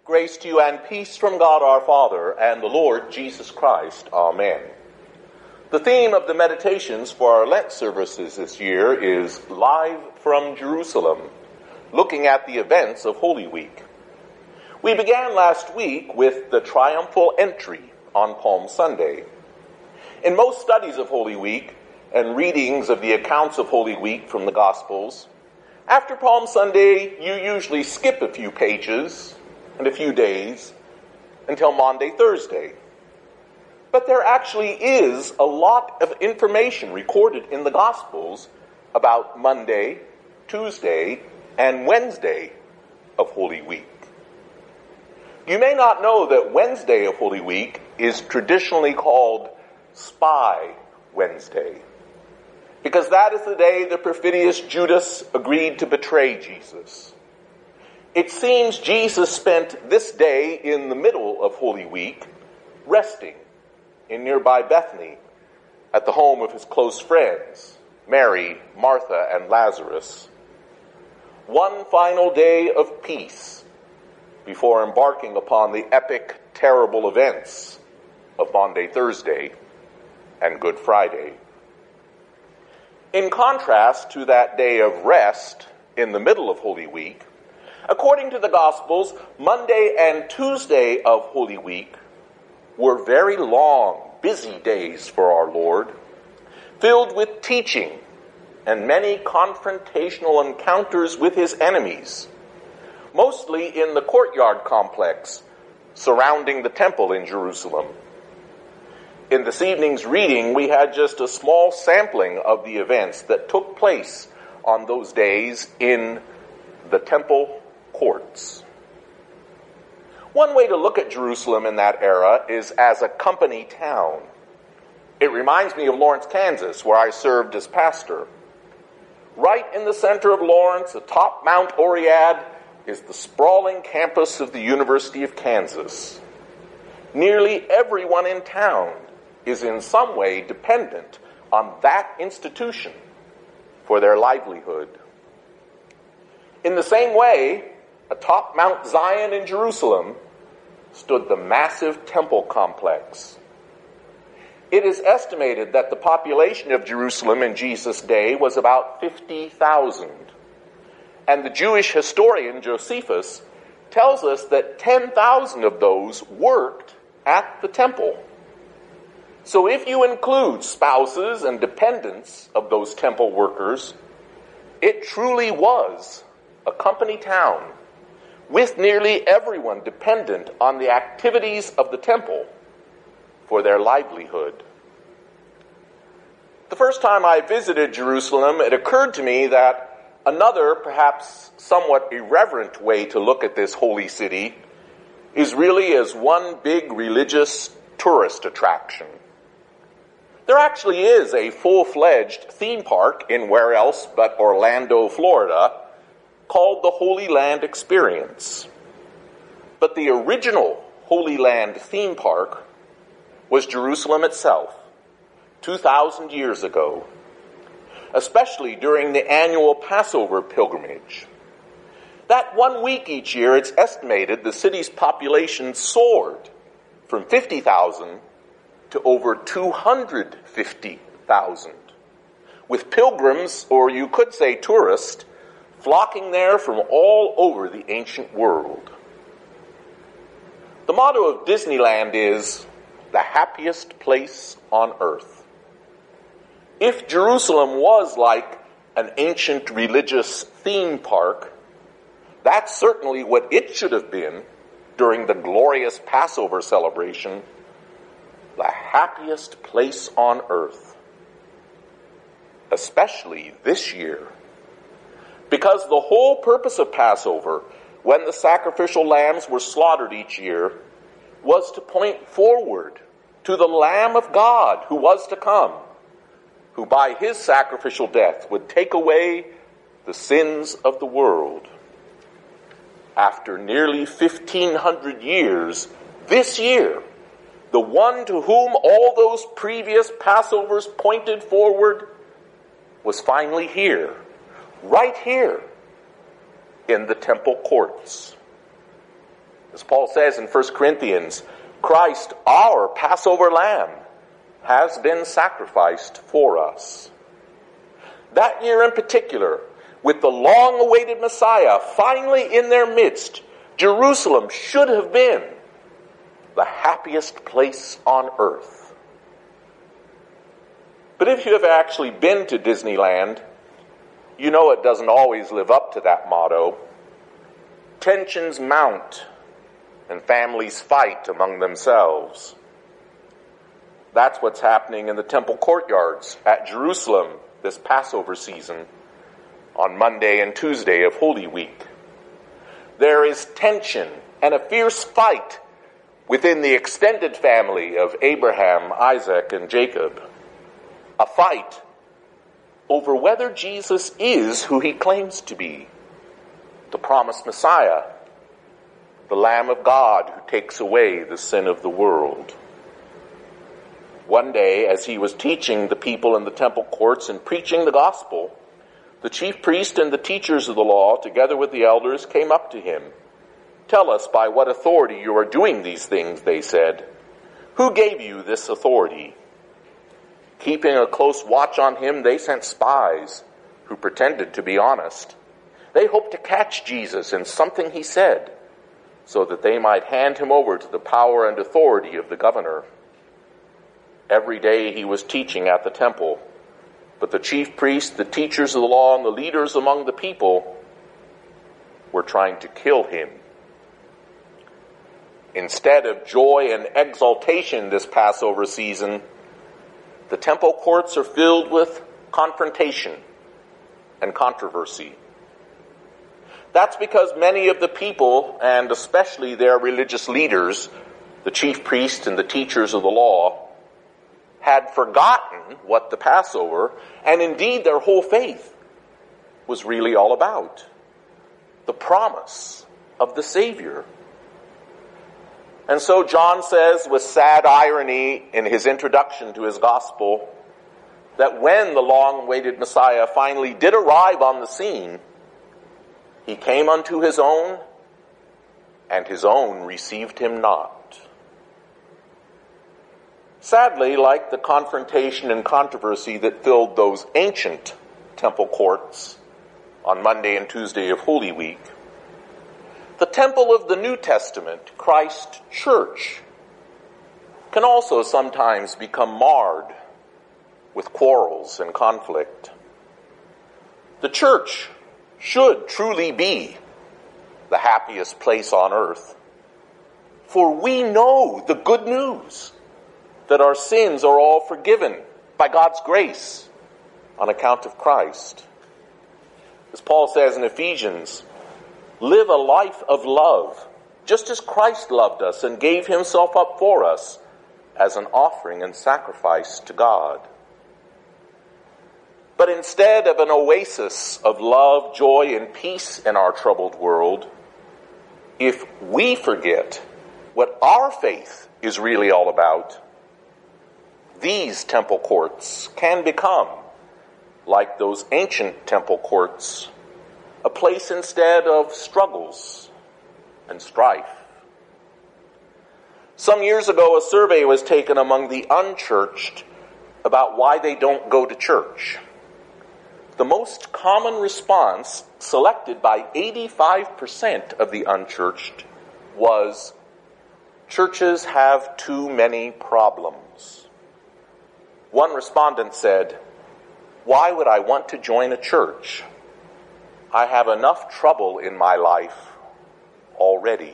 Grace to you and peace from God our Father and the Lord Jesus Christ. Amen. The theme of the meditations for our Lent services this year is Live from Jerusalem, looking at the events of Holy Week. We began last week with the triumphal entry on Palm Sunday. In most studies of Holy Week and readings of the accounts of Holy Week from the Gospels, after Palm Sunday you usually skip a few pages and a few days until Maundy, Thursday. But there actually is a lot of information recorded in the Gospels about Monday, Tuesday, and Wednesday of Holy Week. You may not know that Wednesday of Holy Week is traditionally called Spy Wednesday, because that is the day the perfidious Judas agreed to betray Jesus. It seems Jesus spent this day in the middle of Holy Week resting in nearby Bethany at the home of his close friends, Mary, Martha, and Lazarus. One final day of peace before embarking upon the epic, terrible events of Maundy, Thursday and Good Friday. In contrast to that day of rest in the middle of Holy Week, according to the Gospels, Monday and Tuesday of Holy Week were very long, busy days for our Lord, filled with teaching and many confrontational encounters with his enemies, mostly in the courtyard complex surrounding the temple in Jerusalem. In this evening's reading, we had just a small sampling of the events that took place on those days in the temple courts. One way to look at Jerusalem in that era is as a company town. It reminds me of Lawrence, Kansas, where I served as pastor. Right in the center of Lawrence, atop Mount Oread, is the sprawling campus of the University of Kansas. Nearly everyone in town is in some way dependent on that institution for their livelihood. In the same way, atop Mount Zion in Jerusalem stood the massive temple complex. It is estimated that the population of Jerusalem in Jesus' day was about 50,000. And the Jewish historian Josephus tells us that 10,000 of those worked at the temple. So if you include spouses and dependents of those temple workers, it truly was a company town with nearly everyone dependent on the activities of the temple for their livelihood. The first time I visited Jerusalem, it occurred to me that another, perhaps somewhat irreverent way to look at this holy city is really as one big religious tourist attraction. There actually is a full-fledged theme park in where else but Orlando, Florida, called the Holy Land Experience. But the original Holy Land theme park was Jerusalem itself, 2,000 years ago, especially during the annual Passover pilgrimage. That 1 week each year, it's estimated the city's population soared from 50,000 to over 250,000, with pilgrims, or you could say tourists, flocking there from all over the ancient world. The motto of Disneyland is, the happiest place on earth. If Jerusalem was like an ancient religious theme park, that's certainly what it should have been during the glorious Passover celebration, the happiest place on earth. Especially this year. Because the whole purpose of Passover, when the sacrificial lambs were slaughtered each year, was to point forward to the Lamb of God who was to come, who by his sacrificial death would take away the sins of the world. After nearly 1,500 years, this year, the one to whom all those previous Passovers pointed forward was finally here, right here in the temple courts. As Paul says in 1 Corinthians, Christ, our Passover lamb, has been sacrificed for us. That year in particular, with the long-awaited Messiah finally in their midst, Jerusalem should have been the happiest place on earth. But if you have actually been to Disneyland, you know it doesn't always live up to that motto. Tensions mount and families fight among themselves. That's what's happening in the temple courtyards at Jerusalem this Passover season on Monday and Tuesday of Holy Week. There is tension and a fierce fight within the extended family of Abraham, Isaac, and Jacob. A fight over whether Jesus is who he claims to be, the promised Messiah, the Lamb of God who takes away the sin of the world. One day, as he was teaching the people in the temple courts and preaching the gospel, the chief priest and the teachers of the law, together with the elders, came up to him. "Tell us by what authority you are doing these things," they said. "Who gave you this authority?" Keeping a close watch on him, they sent spies who pretended to be honest. They hoped to catch Jesus in something he said, so that they might hand him over to the power and authority of the governor. Every day he was teaching at the temple, but the chief priests, the teachers of the law, and the leaders among the people were trying to kill him. Instead of joy and exultation this Passover season, the temple courts are filled with confrontation and controversy. That's because many of the people, and especially their religious leaders, the chief priests and the teachers of the law, had forgotten what the Passover, and indeed their whole faith, was really all about. The promise of the Savior. And so John says with sad irony in his introduction to his gospel that when the long-awaited Messiah finally did arrive on the scene, he came unto his own, and his own received him not. Sadly, like the confrontation and controversy that filled those ancient temple courts on Monday and Tuesday of Holy Week, the temple of the New Testament, Christ Church, can also sometimes become marred with quarrels and conflict. The church should truly be the happiest place on earth, for we know the good news that our sins are all forgiven by God's grace on account of Christ. As Paul says in Ephesians, live a life of love, just as Christ loved us and gave himself up for us as an offering and sacrifice to God. But instead of an oasis of love, joy, and peace in our troubled world, if we forget what our faith is really all about, these temple courts can become, like those ancient temple courts, a place instead of struggles and strife. Some years ago, a survey was taken among the unchurched about why they don't go to church. The most common response, selected by 85% of the unchurched, was, churches have too many problems. One respondent said, why would I want to join a church? I have enough trouble in my life already.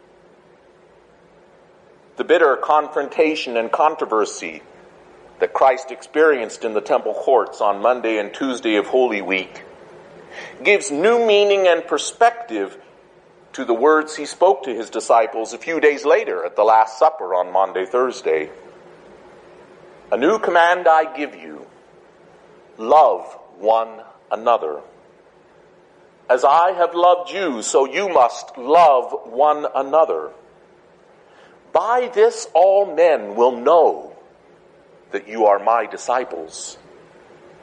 The bitter confrontation and controversy that Christ experienced in the temple courts on Monday and Tuesday of Holy Week gives new meaning and perspective to the words he spoke to his disciples a few days later at the Last Supper on Maundy Thursday. A new command I give you, love one another. As I have loved you, so you must love one another. By this all men will know that you are my disciples,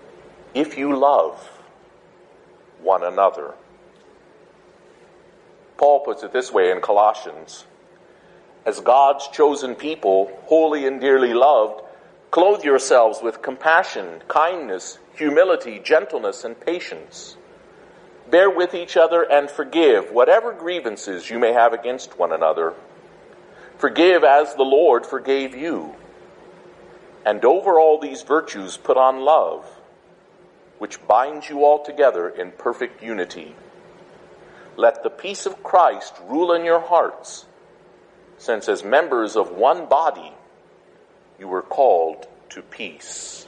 if you love one another. Paul puts it this way in Colossians: as God's chosen people, holy and dearly loved, clothe yourselves with compassion, kindness, humility, gentleness, and patience. Bear with each other and forgive whatever grievances you may have against one another. Forgive as the Lord forgave you. And over all these virtues put on love, which binds you all together in perfect unity. Let the peace of Christ rule in your hearts, since as members of one body you were called to peace.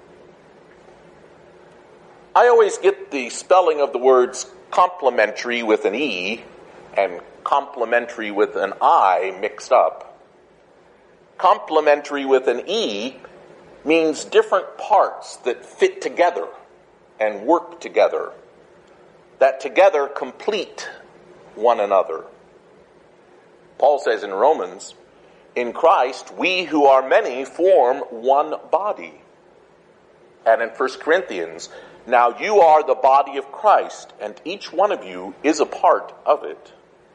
I always get the spelling of the words complementary with an E and complementary with an I mixed up. Complementary with an E means different parts that fit together and work together, that together complete one another. Paul says in Romans, in Christ we who are many form one body. And in 1 Corinthians, now you are the body of Christ, and each one of you is a part of it.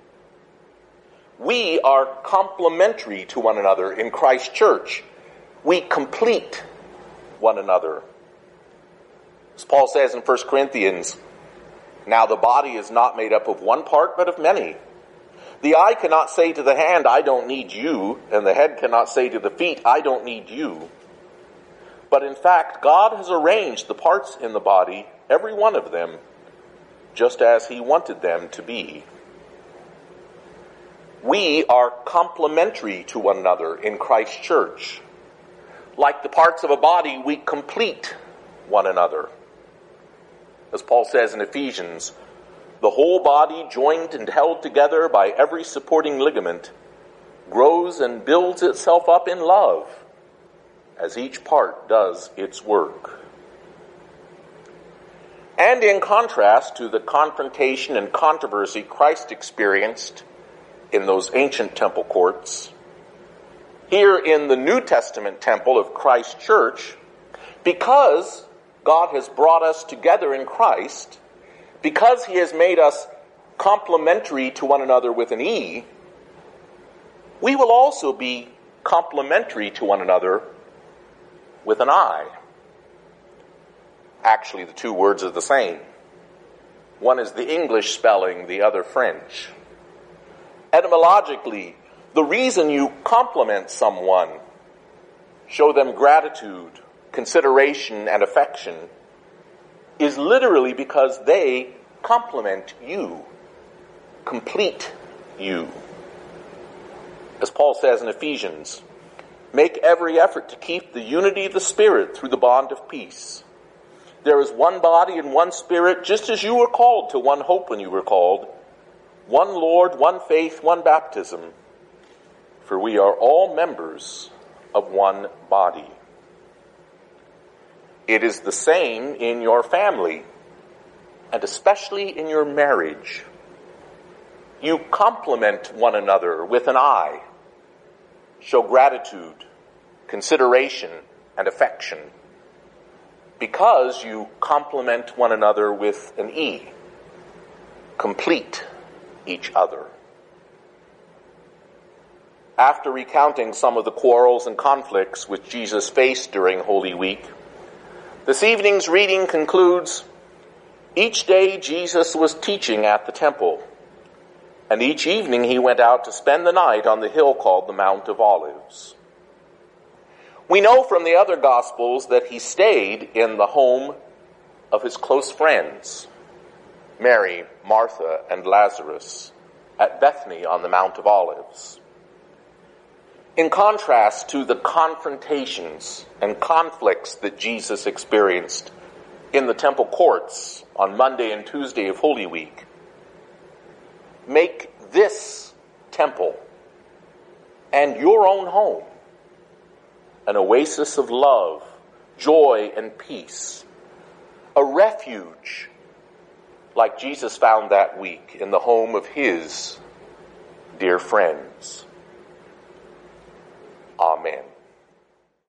We are complementary to one another in Christ's church. We complete one another. As Paul says in 1 Corinthians, now the body is not made up of one part, but of many. The eye cannot say to the hand, I don't need you, and the head cannot say to the feet, I don't need you. But in fact, God has arranged the parts in the body, every one of them, just as he wanted them to be. We are complementary to one another in Christ's church. Like the parts of a body, we complete one another. As Paul says in Ephesians, the whole body, joined and held together by every supporting ligament, grows and builds itself up in love as each part does its work. And in contrast to the confrontation and controversy Christ experienced in those ancient temple courts, here in the New Testament temple of Christ's church, because God has brought us together in Christ, because he has made us complementary to one another with an E, we will also be complementary to one another with an I. Actually, the two words are the same. One is the English spelling, the other French. Etymologically, the reason you compliment someone, show them gratitude, consideration, and affection, is literally because they complement you, complete you. As Paul says in Ephesians, make every effort to keep the unity of the Spirit through the bond of peace. There is one body and one Spirit, just as you were called to one hope when you were called, one Lord, one faith, one baptism, for we are all members of one body. It is the same in your family, and especially in your marriage. You complement one another with an I. Show gratitude, consideration, and affection, because you complement one another with an E. Complete each other. After recounting some of the quarrels and conflicts which Jesus faced during Holy Week, this evening's reading concludes, each day Jesus was teaching at the temple, and each evening he went out to spend the night on the hill called the Mount of Olives. We know from the other Gospels that he stayed in the home of his close friends, Mary, Martha, and Lazarus, at Bethany on the Mount of Olives. In contrast to the confrontations and conflicts that Jesus experienced in the temple courts on Monday and Tuesday of Holy Week, make this temple and your own home an oasis of love, joy, and peace, a refuge like Jesus found that week in the home of his dear friends. Amen.